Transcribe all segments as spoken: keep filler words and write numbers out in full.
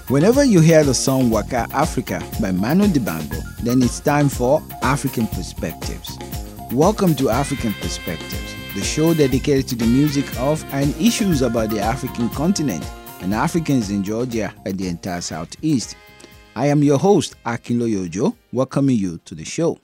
Whenever you hear the song Waka Africa by Manu Dibango, then it's time for African Perspectives. Welcome to African Perspectives, the show dedicated to the music of and issues about the African continent and Africans in Georgia and the entire Southeast. I am your host, Akinloye Ojo, welcoming you to the show.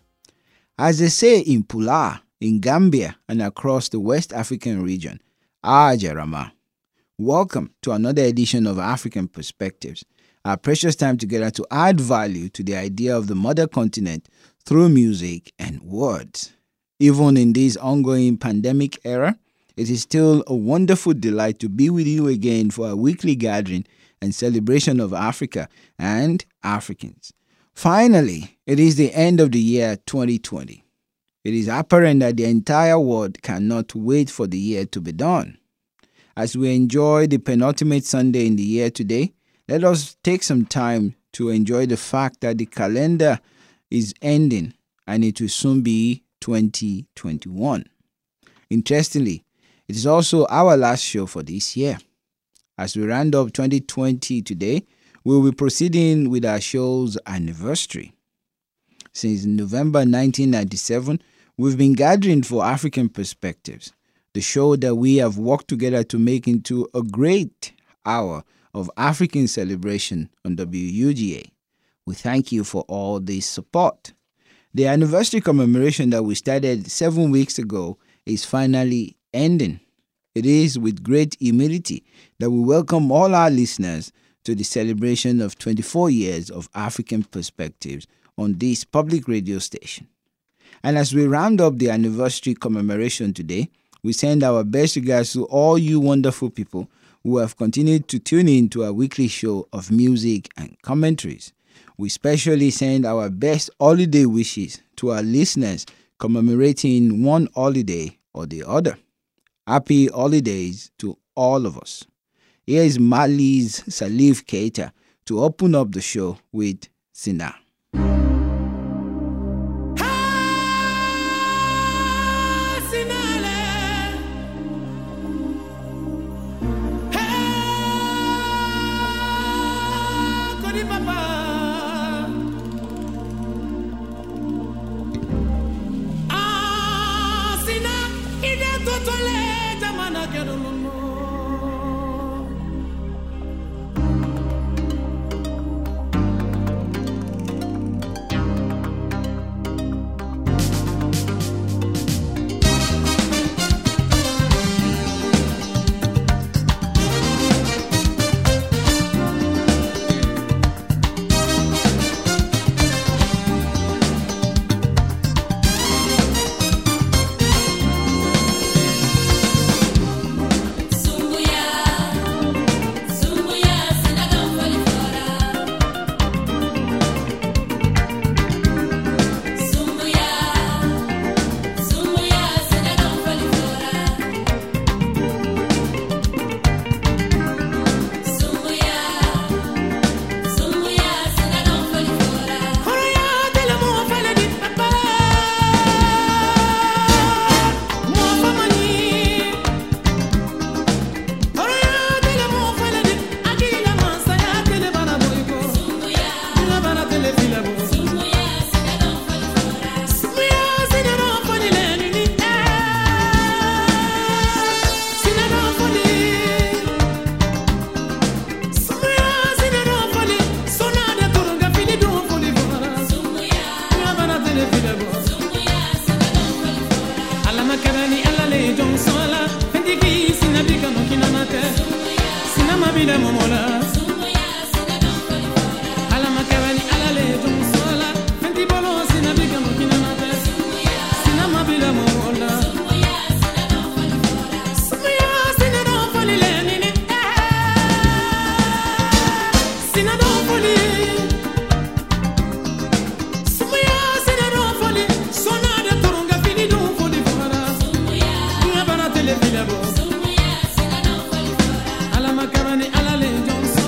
As they say in Pula, in Gambia, and across the West African region, Ajarama. Welcome to another edition of African Perspectives, our precious time together to add value to the idea of the mother continent through music and words. Even in this ongoing pandemic era, it is still a wonderful delight to be with you again for a weekly gathering and celebration of Africa and Africans. Finally, it is the end of the year twenty twenty. It is apparent that the entire world cannot wait for the year to be done. As we enjoy the penultimate Sunday in the year today, let us take some time to enjoy the fact that the calendar is ending and it will soon be twenty twenty-one. Interestingly, it is also our last show for this year. As we round up twenty twenty today, we will be proceeding with our show's anniversary. Since November nineteen ninety-seven, we've been gathering for African Perspectives, the show that we have worked together to make into a great hour of African celebration on W U G A. We thank you for all this support. The anniversary commemoration that we started seven weeks ago is finally ending. It is with great humility that we welcome all our listeners to the celebration of twenty-four years of African Perspectives on this public radio station. And as we round up the anniversary commemoration today, we send our best regards to all you wonderful people who have continued to tune in to our weekly show of music and commentaries. We especially send our best holiday wishes to our listeners commemorating one holiday or the other. Happy holidays to all of us. Here is Mali's Salif Keita to open up the show with Sina. Alama Karani Alale Jones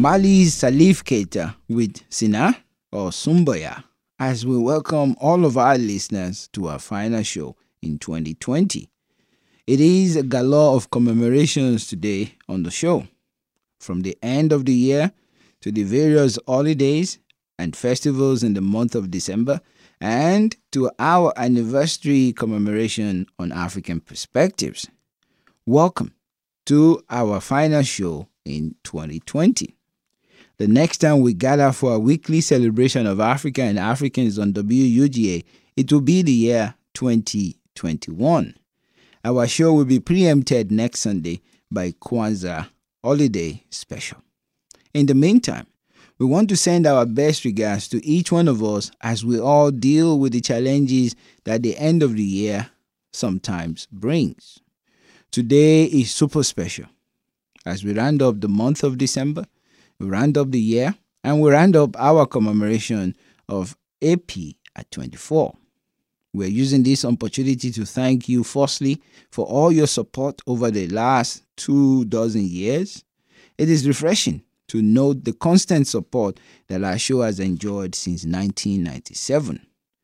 Mali's Salif Keita with Sina or Sumbaya, as we welcome all of our listeners to our final show in twenty twenty. It is a galore of commemorations today on the show, from the end of the year to the various holidays and festivals in the month of December, and to our anniversary commemoration on African Perspectives. Welcome to our final show in twenty twenty. The next time we gather for a weekly celebration of Africa and Africans on W U G A, it will be the year twenty twenty-one. Our show will be preempted next Sunday by Kwanzaa Holiday Special. In the meantime, we want to send our best regards to each one of us as we all deal with the challenges that the end of the year sometimes brings. Today is super special. As we round up the month of December, we round up the year, and we round up our commemoration of A P at twenty-four. We're using this opportunity to thank you firstly for all your support over the last two dozen years. It is refreshing to note the constant support that our show has enjoyed since nineteen ninety-seven.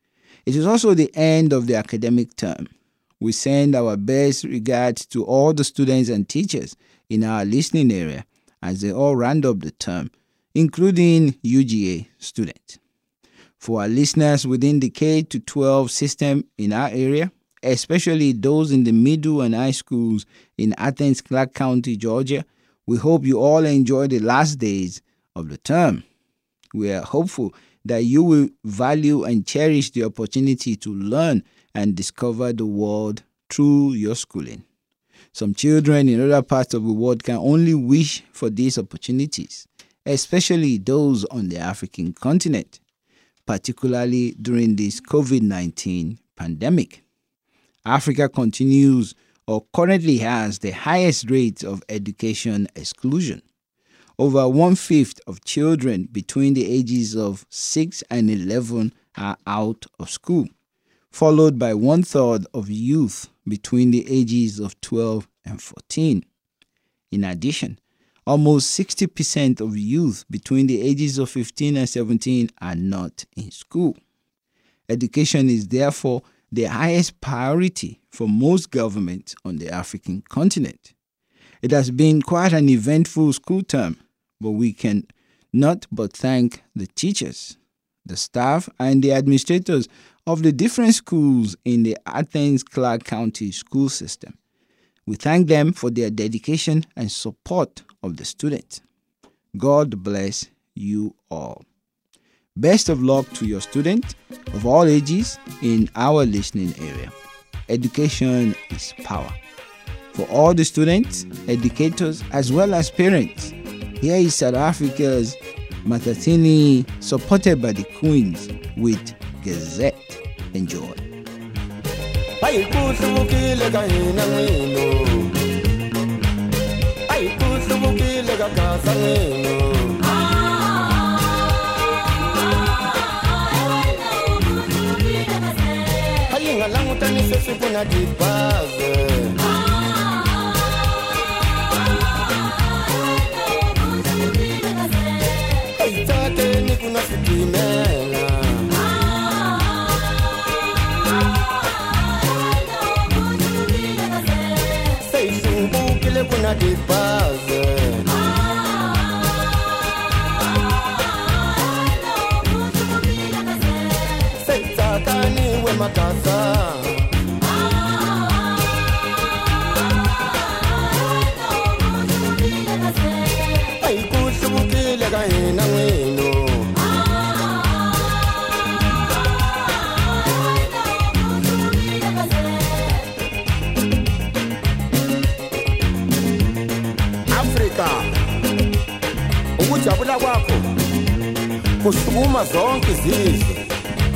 It is also the end of the academic term. We send our best regards to all the students and teachers in our listening area as they all round up the term, including U G A students. For our listeners within the K to twelve system in our area, especially those in the middle and high schools in Athens, Clark County, Georgia, we hope you all enjoy the last days of the term. We are hopeful that you will value and cherish the opportunity to learn and discover the world through your schooling. Some children in other parts of the world can only wish for these opportunities, especially those on the African continent, particularly during this covid nineteen pandemic. Africa continues or currently has the highest rate of education exclusion. Over one-fifth of children between the ages of six and eleven are out of school, followed by one-third of youth between the ages of twelve and fourteen. In addition, almost sixty percent of youth between the ages of fifteen and seventeen are not in school. Education is therefore the highest priority for most governments on the African continent. It has been quite an eventful school term, but we can not but thank the teachers, the staff, and the administrators of the different schools in the Athens Clark County school system. We thank them for their dedication and support of the students. God bless you all. Best of luck to your students of all ages in our listening area. Education is power. For all the students, educators, as well as parents, here is South Africa's Matatini, supported by the Queens with Gazette. Enjoy. ukujabula kwakho kusukuma zonke izizwe.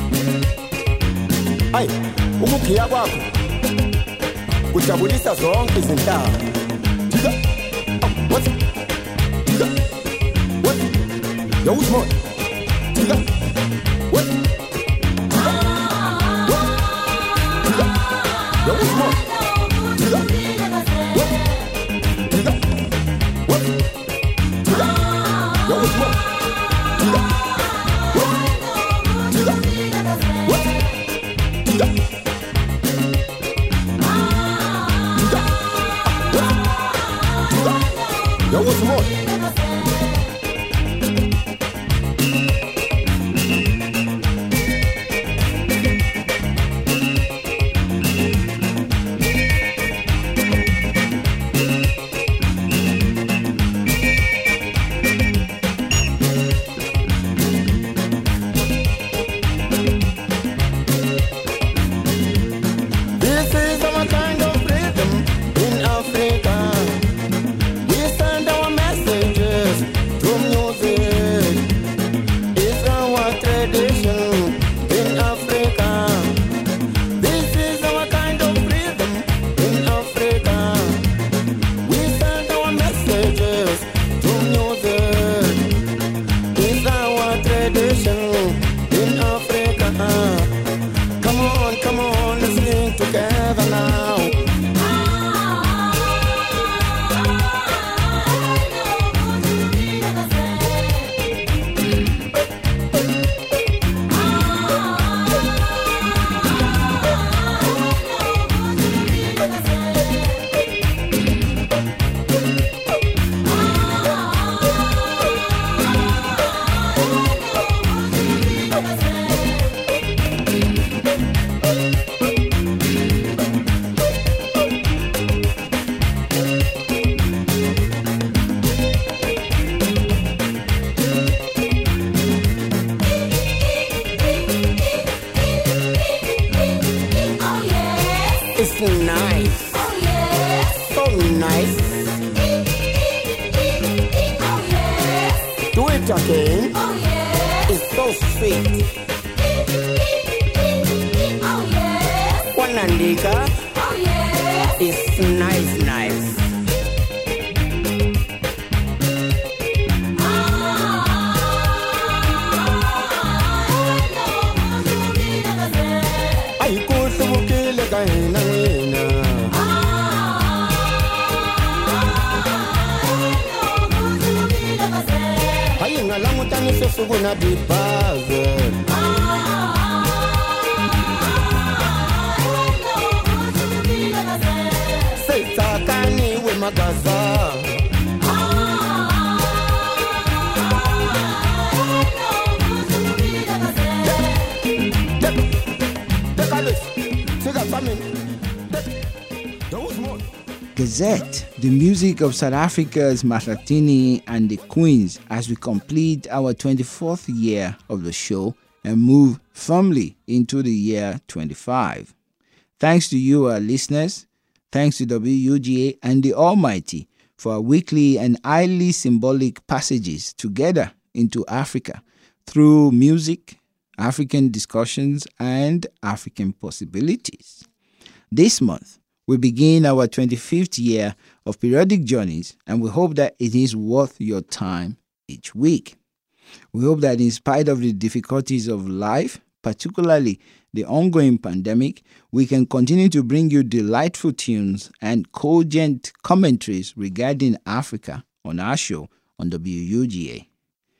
Hayi, ukughiya kwakho kujabulisa zonke izinhlanga. Thika. What? Thika. What? Yo, what's more? Thika. What? Thika. What? Thika. Yo, what's more? Thika. What? Thika. What? Thika. Yo, Yo, what's more? Nice. Oh yes. So nice. Oh yes. Do it again. Oh yes. It's so sweet. Oh yes. Wanandika. Oh yes. It's nice, nice. I go to kill again. Suguna di base. Say takani we magaza. Gazette, the music of South Africa's Mahlathini and the Queens, as we complete our twenty-fourth year of the show and move firmly into the year twenty-five. Thanks to you, our listeners. Thanks to W U G A and the Almighty for our weekly and highly symbolic passages together into Africa through music, African discussions, and African possibilities. This month, we begin our twenty-fifth year of periodic journeys, and we hope that it is worth your time each week. We hope that in spite of the difficulties of life, particularly the ongoing pandemic, we can continue to bring you delightful tunes and cogent commentaries regarding Africa on our show on W U G A.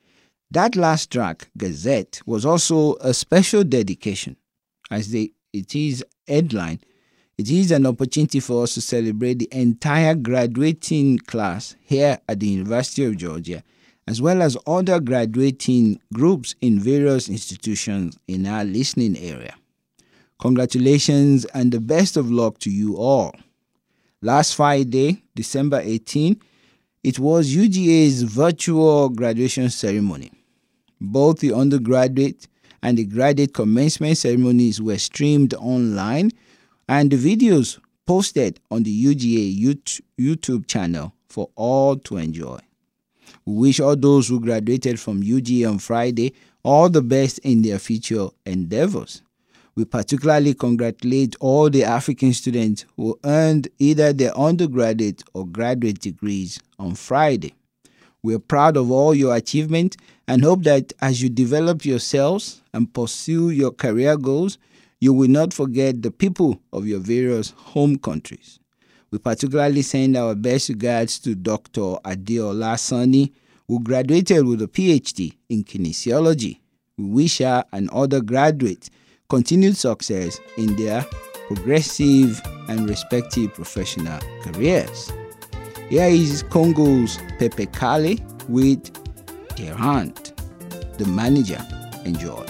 That last track, Gazette, was also a special dedication, as the, it is headline. It is an opportunity for us to celebrate the entire graduating class here at the University of Georgia, as well as other graduating groups in various institutions in our listening area. Congratulations and the best of luck to you all. Last Friday, December eighteenth, it was U G A's virtual graduation ceremony. Both the undergraduate and the graduate commencement ceremonies were streamed online, and the videos posted on the U G A YouTube channel for all to enjoy. We wish all those who graduated from U G A on Friday all the best in their future endeavors. We particularly congratulate all the African students who earned either their undergraduate or graduate degrees on Friday. We are proud of all your achievements and hope that as you develop yourselves and pursue your career goals, you will not forget the people of your various home countries. We particularly send our best regards to Doctor Adeola Sani, who graduated with a P H D in kinesiology. We wish her and other graduates continued success in their progressive and respective professional careers. Here is Congo's Pepe Kale with their hand. The Manager. Enjoy.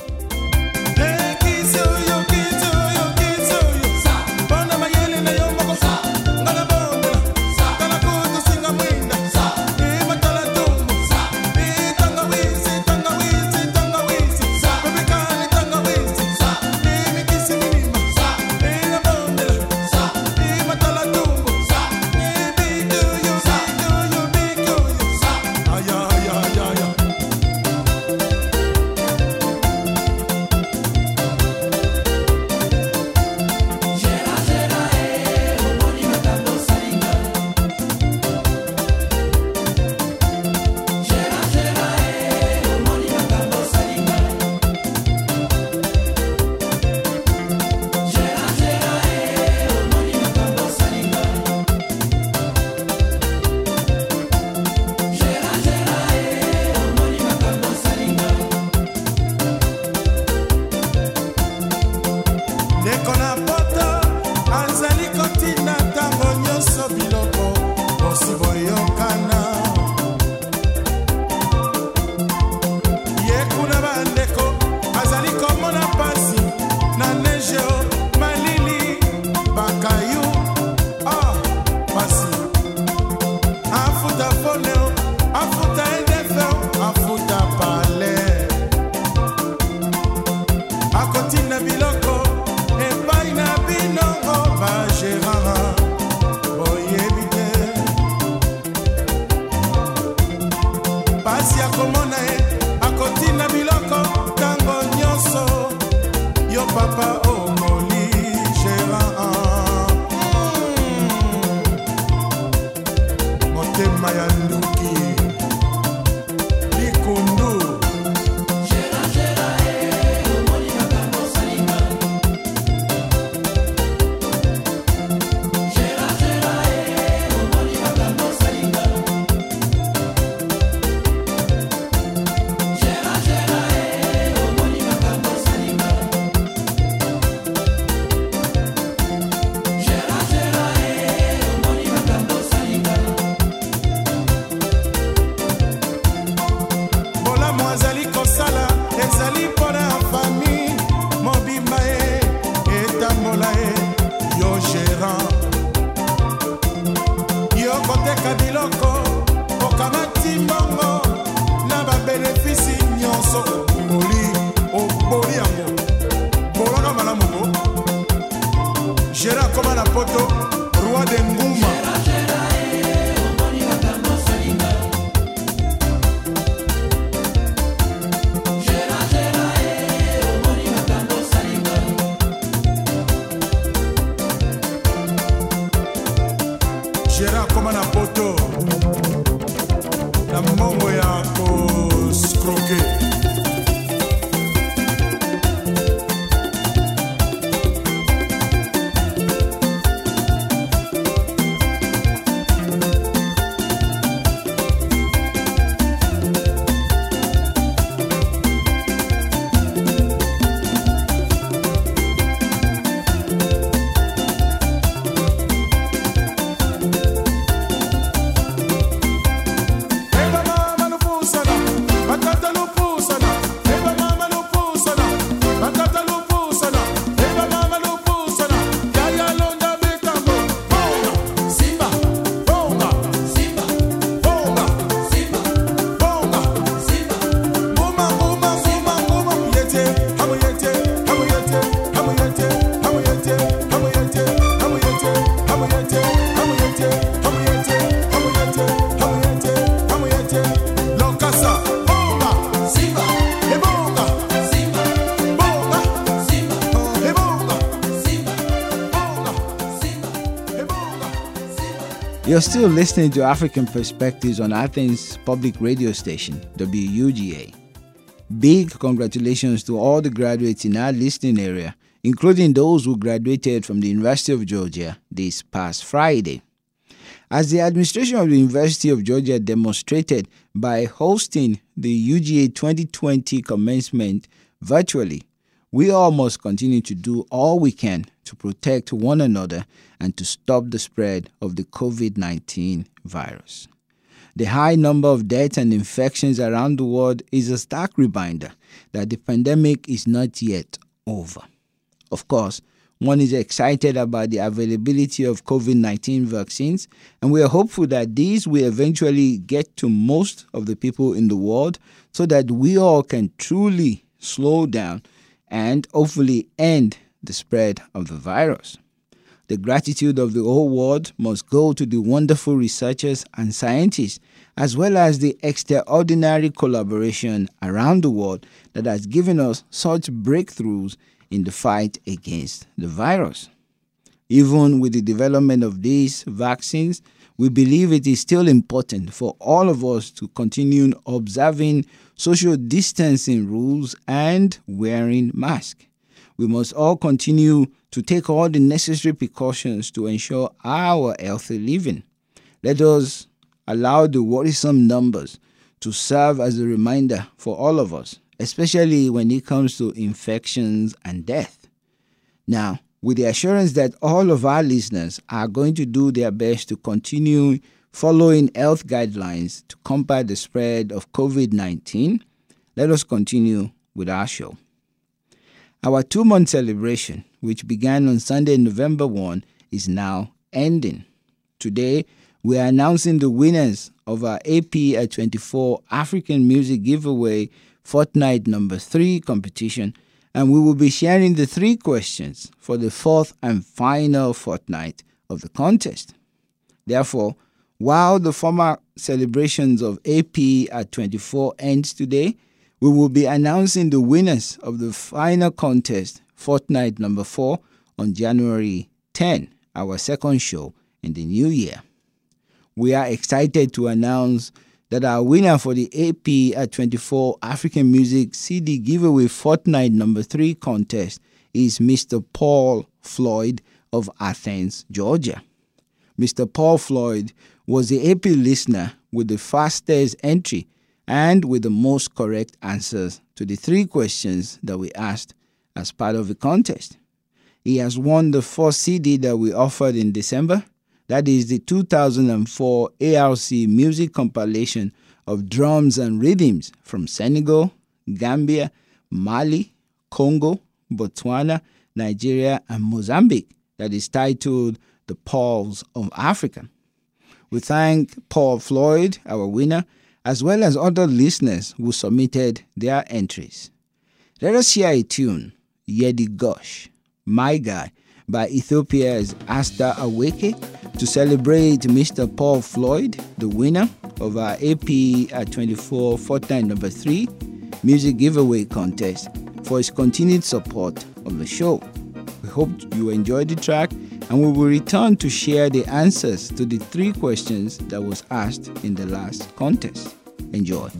You're still listening to African Perspectives on Athens Public Radio Station, W U G A. Big congratulations to all the graduates in our listening area, including those who graduated from the University of Georgia this past Friday. As the administration of the University of Georgia demonstrated by hosting the U G A twenty twenty commencement virtually, we all must continue to do all we can to protect one another and to stop the spread of the covid nineteen virus. The high number of deaths and infections around the world is a stark reminder that the pandemic is not yet over. Of course, one is excited about the availability of covid nineteen vaccines, and we are hopeful that these will eventually get to most of the people in the world so that we all can truly slow down and hopefully end the spread of the virus. The gratitude of the whole world must go to the wonderful researchers and scientists, as well as the extraordinary collaboration around the world that has given us such breakthroughs in the fight against the virus. Even with the development of these vaccines, we believe it is still important for all of us to continue observing social distancing rules and wearing masks. We must all continue to take all the necessary precautions to ensure our healthy living. Let us allow the worrisome numbers to serve as a reminder for all of us, especially when it comes to infections and death. Now, with the assurance that all of our listeners are going to do their best to continue following health guidelines to combat the spread of covid nineteen, let us continue with our show. Our two-month celebration, which began on Sunday, November first, is now ending. Today, we are announcing the winners of our A P at twenty-four African Music Giveaway Fortnight Number three competition, and we will be sharing the three questions for the fourth and final fortnight of the contest. Therefore, while the former celebrations of A P at twenty-four ends today, we will be announcing the winners of the final contest, Fortnight Number four, on January tenth, our second show in the new year. We are excited to announce that our winner for the A P at twenty-four African Music C D Giveaway Fortnight Number three contest is Mister Paul Floyd of Athens, Georgia. Mister Paul Floyd was the A P listener with the fastest entry and with the most correct answers to the three questions that we asked as part of the contest. He has won the first C D that we offered in December. That is the two thousand four A R C music compilation of drums and rhythms from Senegal, Gambia, Mali, Congo, Botswana, Nigeria, and Mozambique that is titled The Pearls of Africa. We thank Paul Floyd, our winner, as well as other listeners who submitted their entries. Let us hear a tune, Yedi Gosh, My Guy, by Ethiopia's Asta Aweke, to celebrate Mister Paul Floyd, the winner of our A P at twenty-four Fortnight Number three Music Giveaway Contest, for his continued support of the show. We hope you enjoyed the track, and we will return to share the answers to the three questions that was asked in the last contest. Enjoy.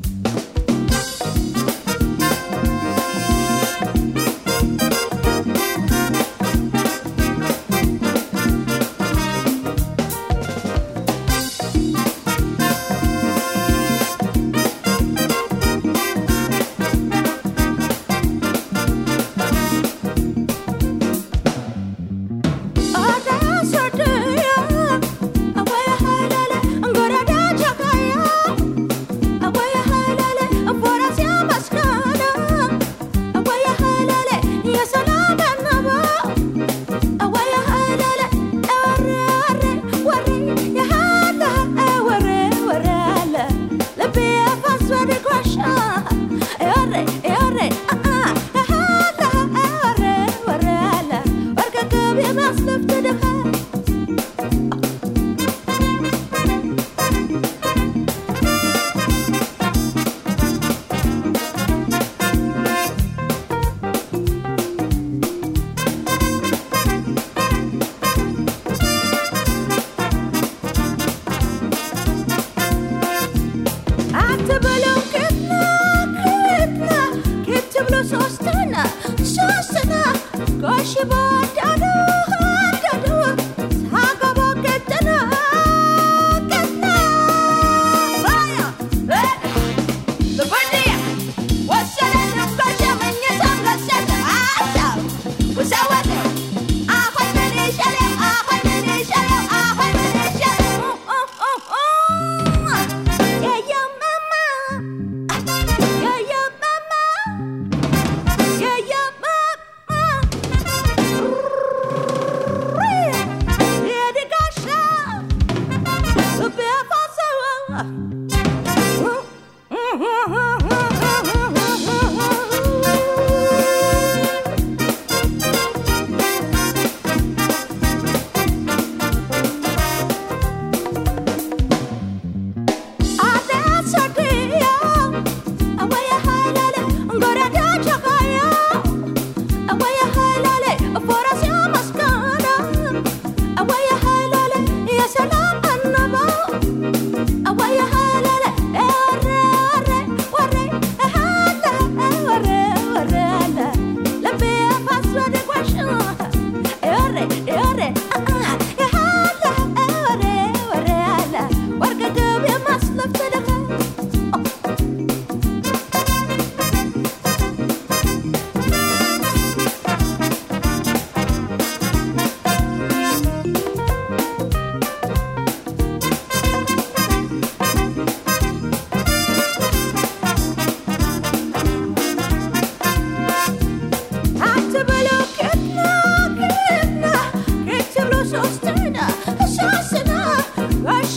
Ah!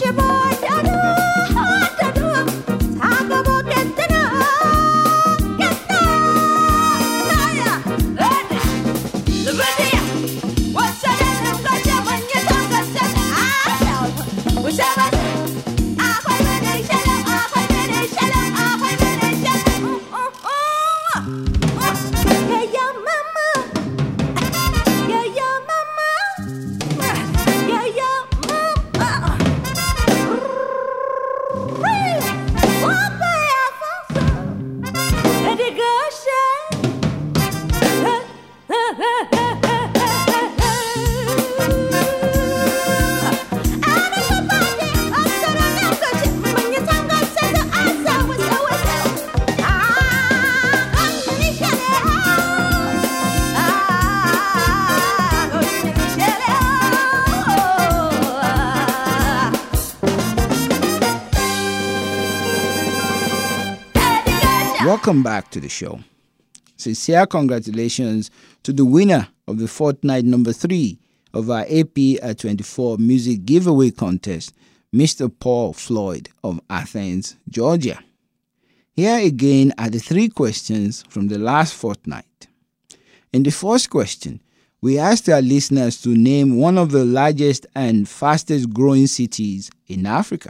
Welcome back to the show. Sincere congratulations to the winner of the fortnight number three of our A P at twenty-four music giveaway contest, Mister Paul Floyd of Athens, Georgia. Here again are the three questions from the last fortnight. In the first question, we asked our listeners to name one of the largest and fastest growing cities in Africa.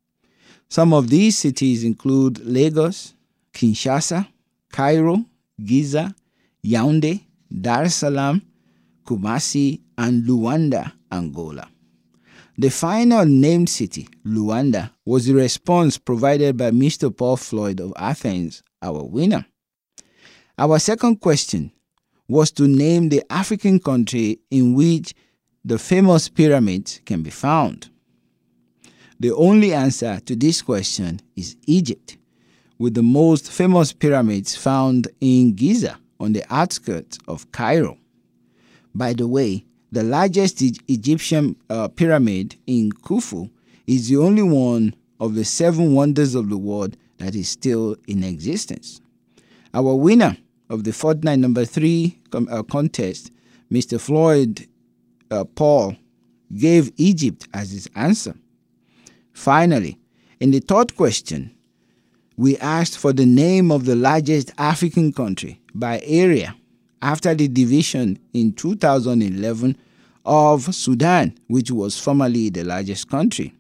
Some of these cities include Lagos, Kinshasa, Cairo, Giza, Yaoundé, Dar es Salaam, Kumasi, and Luanda, Angola. The final named city, Luanda, was the response provided by Mister Paul Floyd of Athens, our winner. Our second question was to name the African country in which the famous pyramids can be found. The only answer to this question is Egypt, with the most famous pyramids found in Giza on the outskirts of Cairo. By the way, the largest e- Egyptian uh, pyramid in Khufu is the only one of the seven wonders of the world that is still in existence. Our winner of the fortnight number three com- uh, contest, Mister Floyd uh, Paul, gave Egypt as his answer. Finally, in the third question, we asked for the name of the largest African country by area after the division in two thousand eleven of Sudan, which was formerly the largest country.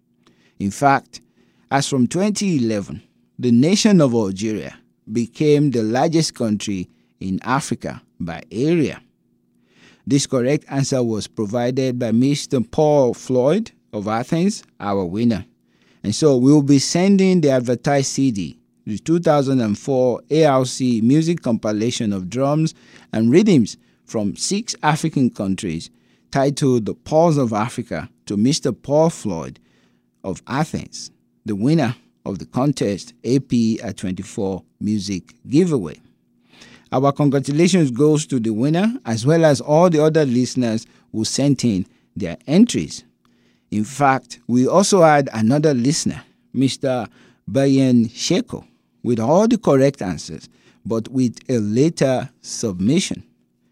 In fact, as from twenty eleven, the nation of Algeria became the largest country in Africa by area. This correct answer was provided by Mister Paul Floyd of Athens, our winner. And so we will be sending the advertised C D, the two thousand four A R C music compilation of drums and rhythms from six African countries, titled The Pulse of Africa, to Mister Paul Floyd of Athens, the winner of the contest A P at twenty-four music giveaway. Our congratulations goes to the winner as well as all the other listeners who sent in their entries. In fact, we also had another listener, Mister Bayan Sheko, with all the correct answers, but with a later submission.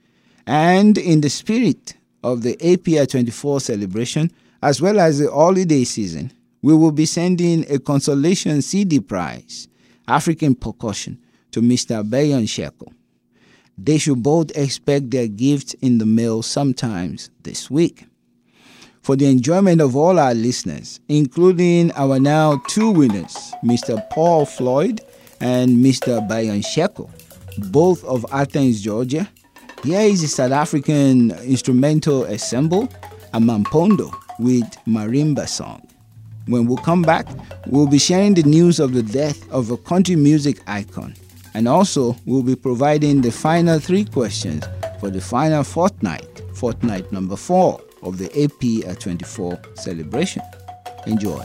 And in the spirit of the A P I twenty-four celebration, as well as the holiday season, we will be sending a consolation C D prize, African Percussion, to Mister Bayan Sheko. They should both expect their gifts in the mail sometimes this week. For the enjoyment of all our listeners, including our now two winners, Mister Paul Floyd and Mister Bayan Sheko, both of Athens, Georgia, here is a South African instrumental ensemble, Amampondo, with marimba song. When we come back, we'll be sharing the news of the death of a country music icon, and also we'll be providing the final three questions for the final fortnight, fortnight number four of the A P at twenty-four celebration. Enjoy.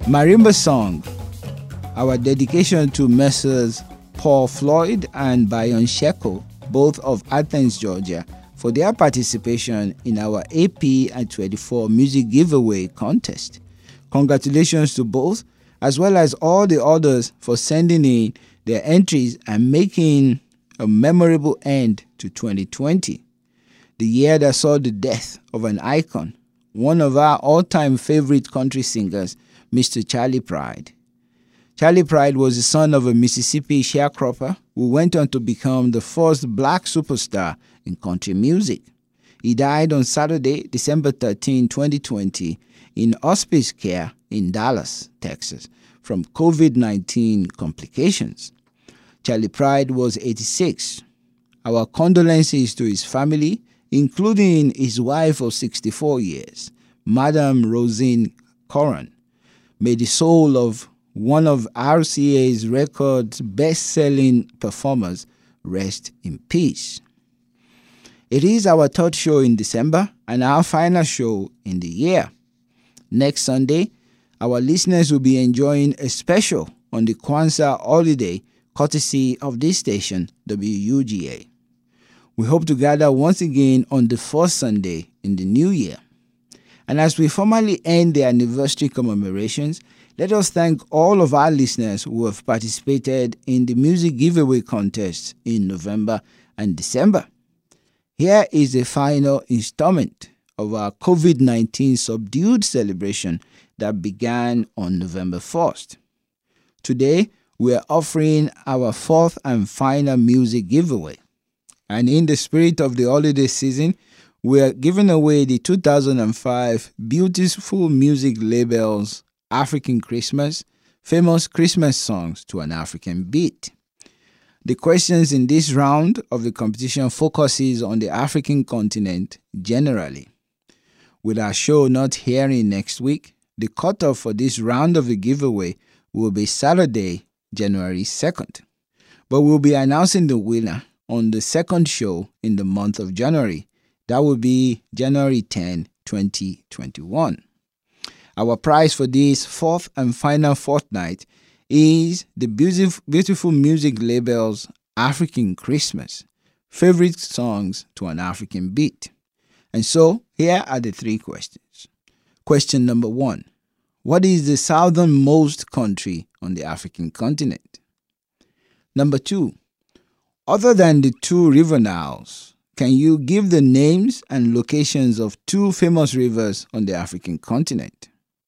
Marimba Song, our dedication to Messrs Paul Floyd and Bayon Sheko, both of Athens, Georgia, for their participation in our A P and twenty-four music giveaway contest. Congratulations to both, as well as all the others for sending in their entries and making a memorable end to twenty twenty, the year that saw the death of an icon, one of our all-time favorite country singers, Mister Charley Pride. Charley Pride was the son of a Mississippi sharecropper who went on to become the first black superstar in country music. He died on Saturday, December thirteenth, twenty twenty, in hospice care in Dallas, Texas, from COVID nineteen complications. Charley Pride was eighty-six. Our condolences to his family, including his wife of sixty-four years, Madam Rosine Coran. May the soul of one of R C A's record's best-selling performers rest in peace. It is our third show in December and our final show in the year. Next Sunday, our listeners will be enjoying a special on the Kwanzaa holiday courtesy of this station, W U G A. We hope to gather once again on the first Sunday in the new year. And as we formally end the anniversary commemorations, let us thank all of our listeners who have participated in the music giveaway contest in November and December. Here is the final installment of our COVID nineteen subdued celebration that began on November first. Today, we are offering our fourth and final music giveaway. And in the spirit of the holiday season, we are giving away the two thousand five Beautiful Music Labels African Christmas, famous Christmas songs to an African beat. The questions in this round of the competition focuses on the African continent generally. With our show not airing next week, the cutoff for this round of the giveaway will be Saturday, January second. But we'll be announcing the winner on the second show in the month of January. That will be January tenth, twenty twenty-one. Our prize for this fourth and final fortnight is the beautiful, beautiful music labels African Christmas, favorite songs to an African beat. And so, here are the three questions. Question number one. What is the southernmost country on the African continent? Number two. Other than the two river Niles, can you give the names and locations of two famous rivers on the African continent?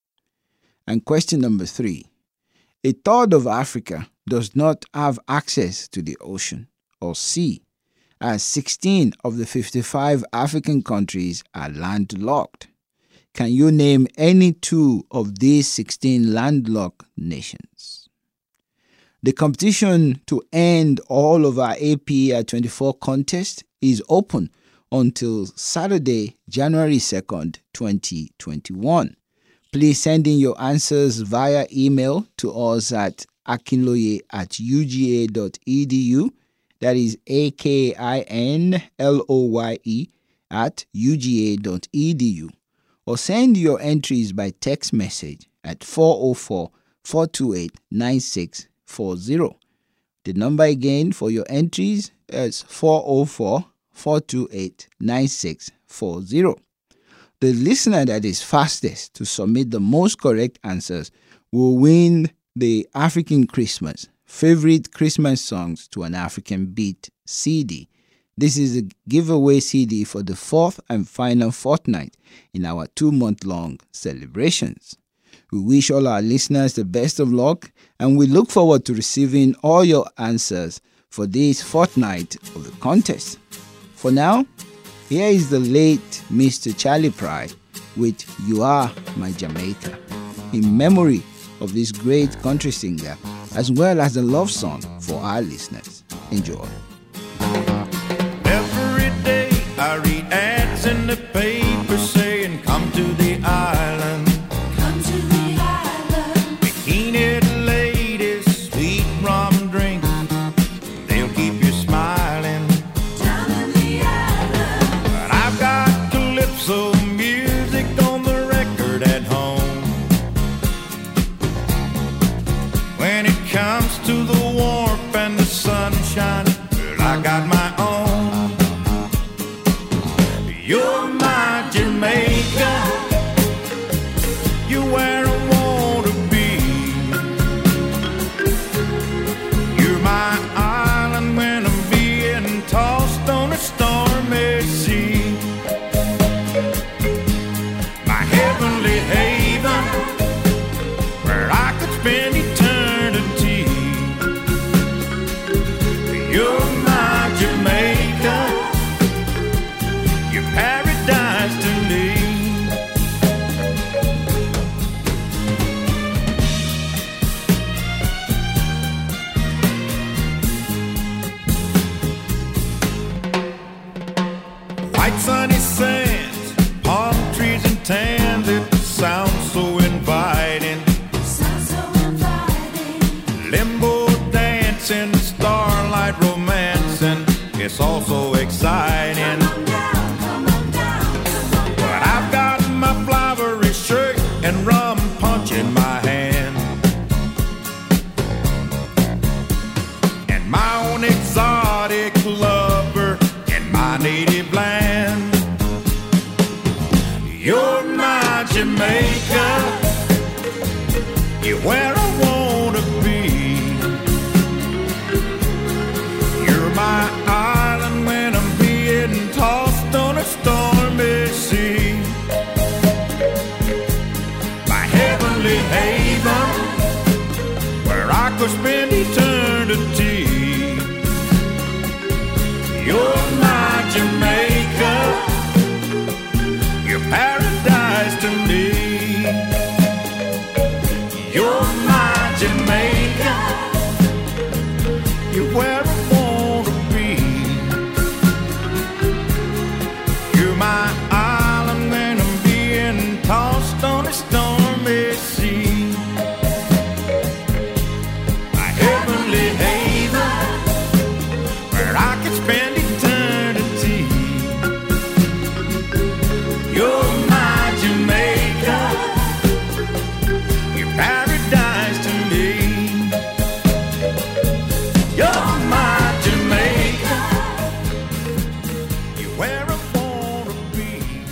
And question number three. A third of Africa does not have access to the ocean or sea, as sixteen of the fifty-five African countries are landlocked. Can you name any two of these sixteen landlocked nations? The competition to end all of our A P R twenty-four contest is open until Saturday, January second, twenty twenty-one. Please send in your answers via email to us at akinloye at u g a dot e d u. That is A K I N L O Y E at u g a dot e d u. Or send your entries by text message at four oh four, four two eight, nine six four zero. The number again for your entries is four oh four, four two eight, nine six four zero. The listener that is fastest to submit the most correct answers will win the African Christmas, favorite Christmas songs to an African beat C D. This is a giveaway C D for the fourth and final fortnight in our two-month-long celebrations. We wish all our listeners the best of luck, and we look forward to receiving all your answers for this fortnight of the contest. For now, here is the late Mister Charley Pride with You Are My Jamaica, in memory of this great country singer, as well as a love song for our listeners. Enjoy. Every day I read ads in the paper saying, come to the island. Come to the island. Bikini ladies, sweet rum drinks, they'll keep you smiling. Down in the island. But I've got calypso music on the record at home. You're where I want to be. You're my island when I'm being tossed on a stormy sea. My heavenly haven where I could spend eternity. You're my Jamaica, your paradise to me. White sunny sands, palm trees and tans, it sounds so inviting. Sounds so inviting. Limbo dancing, starlight romancing, it's all so exciting. Come on down, come on down, come on down. But I've got my flowery shirt and rum punch in my hand, and my own exotic lover in my native land. You're my Jamaica, you're where I wanna be. You're my island when I'm being tossed on a stormy sea. My heavenly haven where I could spend eternity. You're my Jamaica, your paradise to me. You're my Jamaica, you're where I wanna be. You're my island when I'm being tossed on a stormy sea. My heavenly haven where I could spend eternity. You're my Jamaica, your paradise to me. You're my Jamaica, you're where I wanna be.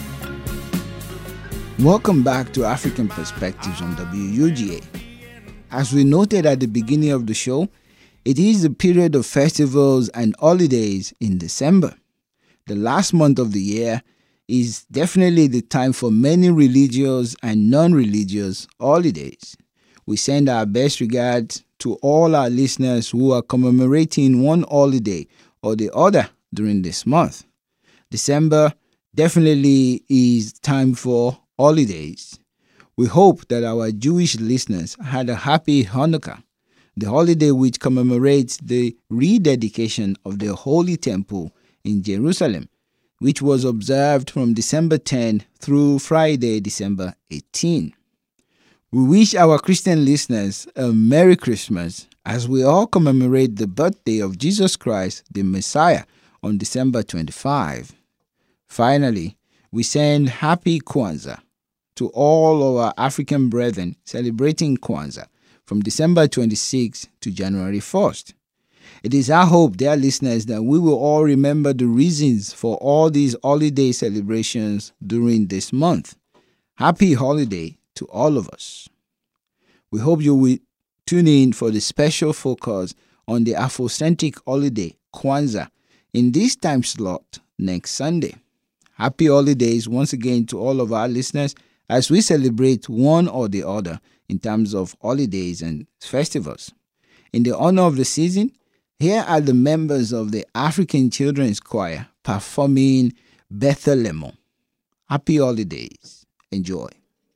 Welcome back to African Perspectives on W U G A. As we noted at the beginning of the show, it is the period of festivals and holidays in December. The last month of the year is definitely the time for many religious and non-religious holidays. We send our best regards to all our listeners who are commemorating one holiday or the other during this month. December definitely is time for holidays. We hope that our Jewish listeners had a happy Hanukkah, the holiday which commemorates the rededication of the Holy Temple in Jerusalem, which was observed from December tenth through Friday, December eighteenth. We wish our Christian listeners a Merry Christmas as we all commemorate the birthday of Jesus Christ, the Messiah, on December twenty-fifth. Finally, we send Happy Kwanzaa to all our African brethren celebrating Kwanzaa from December twenty-sixth to January first. It is our hope, dear listeners, that we will all remember the reasons for all these holiday celebrations during this month. Happy holiday to all of us. We hope you will tune in for the special focus on the Afrocentric holiday, Kwanzaa, in this time slot next Sunday. Happy holidays once again to all of our listeners as we celebrate one or the other in terms of holidays and festivals. In the honor of the season, here are the members of the African Children's Choir performing Bethlehem. Happy holidays. Enjoy.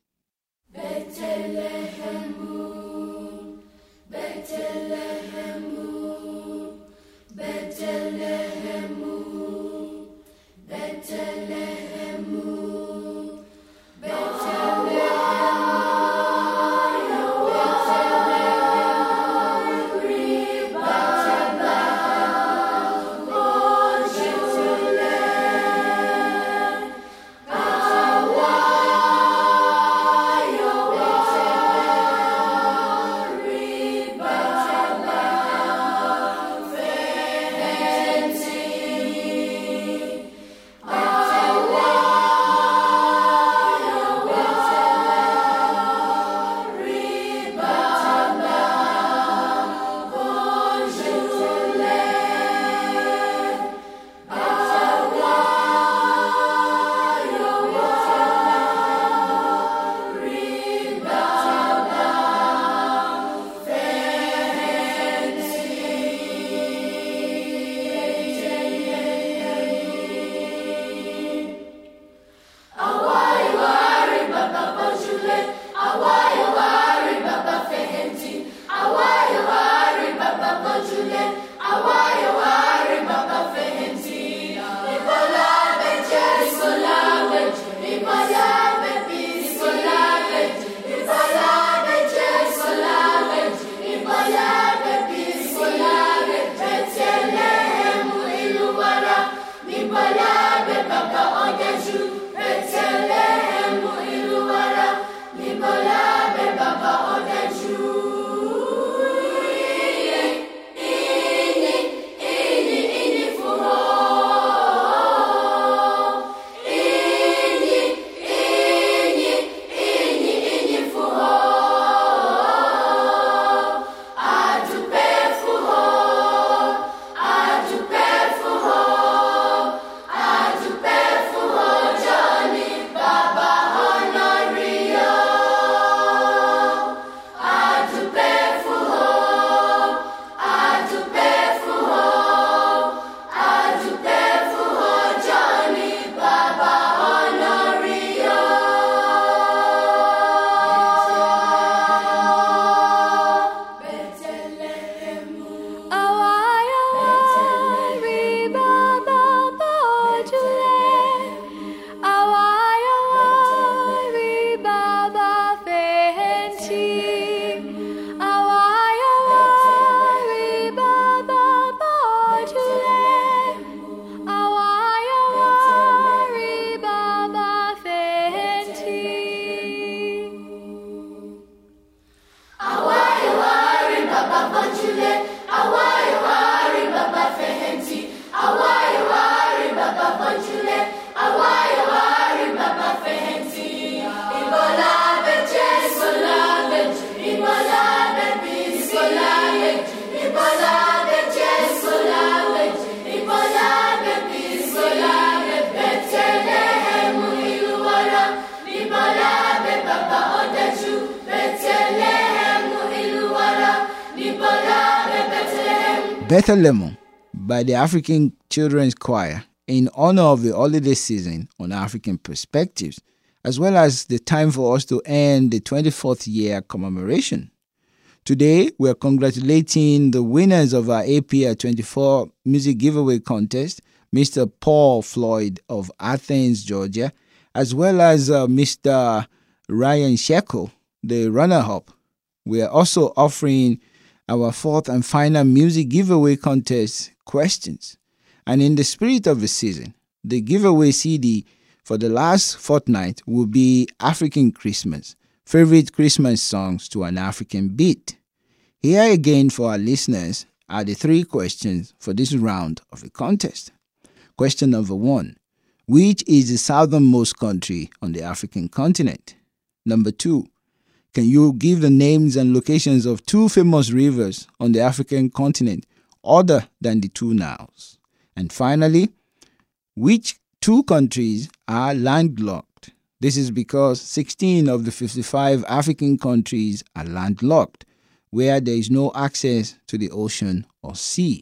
Bethlehemu, Bethlehemu, Bethlehemu, Bethlehemu, Bethlehemu, Bethlehem by the African Children's Choir in honor of the holiday season on African Perspectives, as well as the time for us to end the twenty-fourth year commemoration. Today, we are congratulating the winners of our A P I twenty-four music giveaway contest, Mister Paul Floyd of Athens, Georgia, as well as uh, Mister Ryan Shekel, the runner-up. We are also offering our fourth and final music giveaway contest questions. And in the spirit of the season, the giveaway C D for the last fortnight will be African Christmas, favorite Christmas songs to an African beat. Here again for our listeners are the three questions for this round of the contest. Question number one, which is the southernmost country on the African continent? Number two, can you give the names and locations of two famous rivers on the African continent other than the two Niles? And finally, which two countries are landlocked? This is because sixteen of the fifty-five African countries are landlocked, where there is no access to the ocean or sea.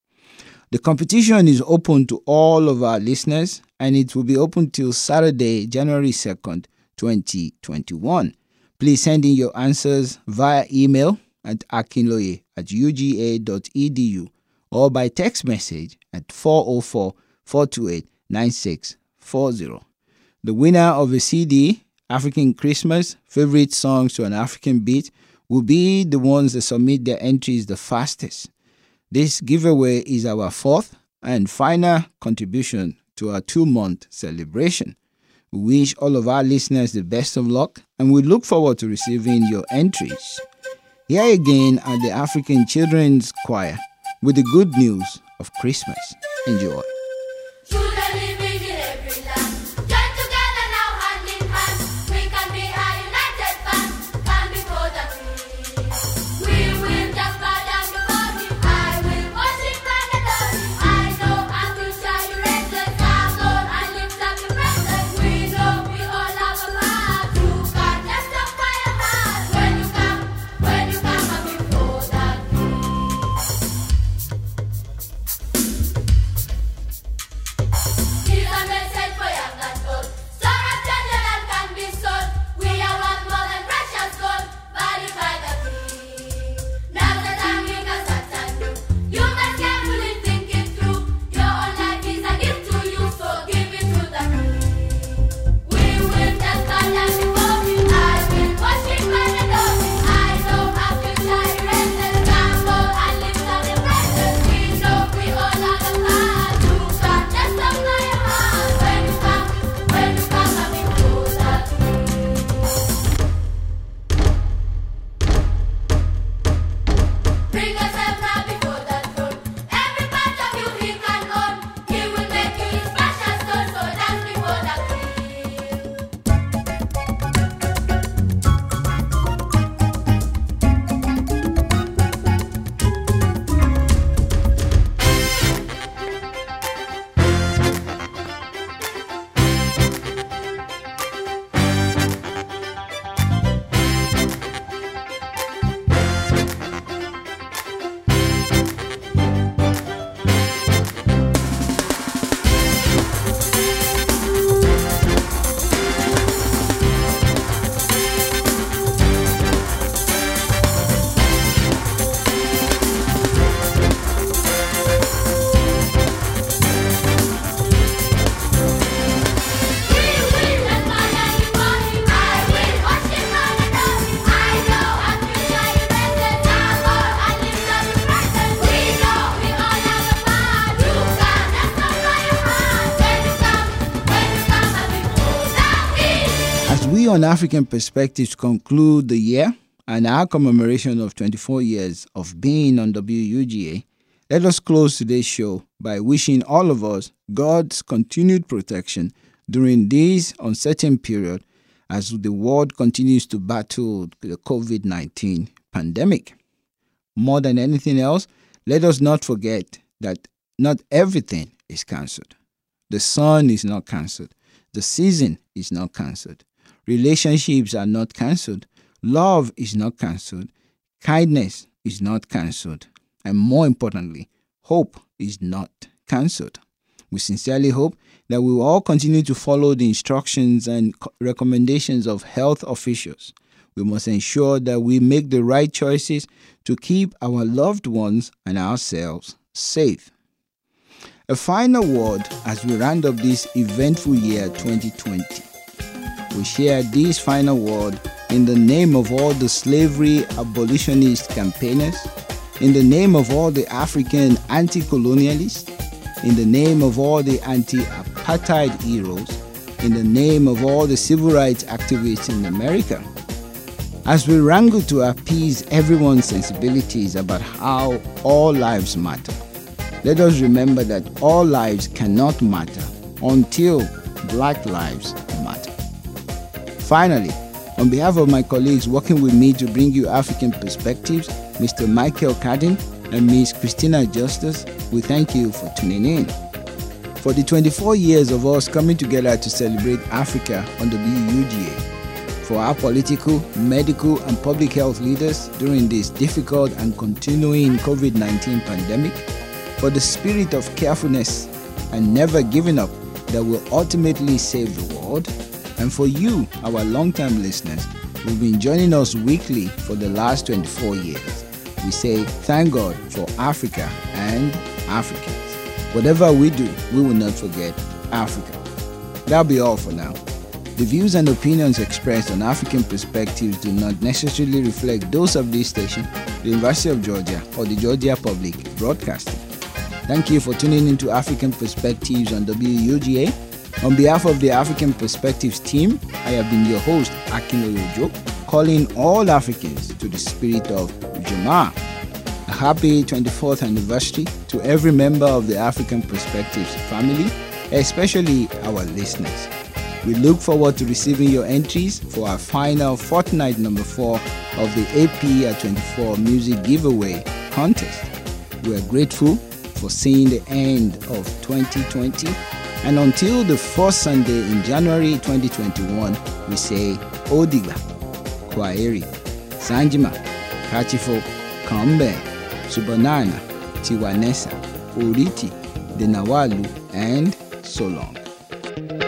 The competition is open to all of our listeners, and it will be open till Saturday, January second, twenty twenty-one. Please send in your answers via email at akinloye at u g a dot e d u or by text message at four oh four, four two eight, nine six four zero. The winner of the C D, African Christmas, Favorite Songs to an African Beat, will be the ones that submit their entries the fastest. This giveaway is our fourth and final contribution to our two-month celebration. We wish all of our listeners the best of luck, and we look forward to receiving your entries. Here again are the African Children's Choir with the good news of Christmas. Enjoy. Children living in every land, join together now hand in hand. We can be a united band, stand before the King. We will just bow down before Him. I will worship and adore Him. I know I will shine your races, our Lord, and lift up your presence. We know we all have a part. You can just stop by your heart when you come, when you come and before the King. Here's a message for young and old. Song of general can be sold. We are worth more than precious gold, valued by the King. Now the time we can start anew. You must carefully think it through. Your own life is a gift to you, so give it to the King. We will just bow down before Him. I will worship and adore Him. I know I will shine races, tremble and lift up your presence. We know we all have a part. You can just stop by your heart when you come, when you come and before the King. Bring yourself now before the throne. Every part of you He can own. He will make you His precious stone, so dance before the King. As we on African Perspectives conclude the year and our commemoration of twenty-four years of being on W U G A, let us close today's show by wishing all of us God's continued protection during this uncertain period as the world continues to battle the covid nineteen pandemic. More than anything else, let us not forget that not everything is cancelled. The sun is not cancelled. The season is not cancelled. Relationships are not cancelled. Love is not cancelled. Kindness is not cancelled. And more importantly, hope is not cancelled. We sincerely hope that we will all continue to follow the instructions and recommendations of health officials. We must ensure that we make the right choices to keep our loved ones and ourselves safe. A final word as we round up this eventful year twenty twenty. We share this final word in the name of all the slavery abolitionist campaigners, in the name of all the African anti-colonialists, in the name of all the anti-apartheid heroes, in the name of all the civil rights activists in America. As we wrangle to appease everyone's sensibilities about how all lives matter, let us remember that all lives cannot matter until Black lives matter. Finally, on behalf of my colleagues working with me to bring you African Perspectives, Mister Michael Cardin and Miss Christina Justice, we thank you for tuning in. For the twenty-four years of us coming together to celebrate Africa on W U G A, for our political, medical, and public health leaders during this difficult and continuing COVID nineteen pandemic, for the spirit of carefulness and never giving up that will ultimately save the world, and for you, our long-time listeners, who've been joining us weekly for the last twenty-four years. We say thank God for Africa and Africans. Whatever we do, we will not forget Africa. That'll be all for now. The views and opinions expressed on African Perspectives do not necessarily reflect those of this station, the University of Georgia, or the Georgia Public Broadcasting. Thank you for tuning into African Perspectives on W U G A. On behalf of the African Perspectives team, I have been your host, Akinwumi Ojo, calling all Africans to the spirit of Juma. A happy twenty-fourth anniversary to every member of the African Perspectives family, especially our listeners. We look forward to receiving your entries for our final fortnight number four of the A P at twenty-four Music Giveaway Contest. We are grateful for seeing the end of twenty twenty, and until the first Sunday in January twenty twenty-one, we say Odigba, Kwaheri, Sanjima, Kachifo, Kambe, Subanana, Tiwanesa, Oriti, Denawalu, and so long.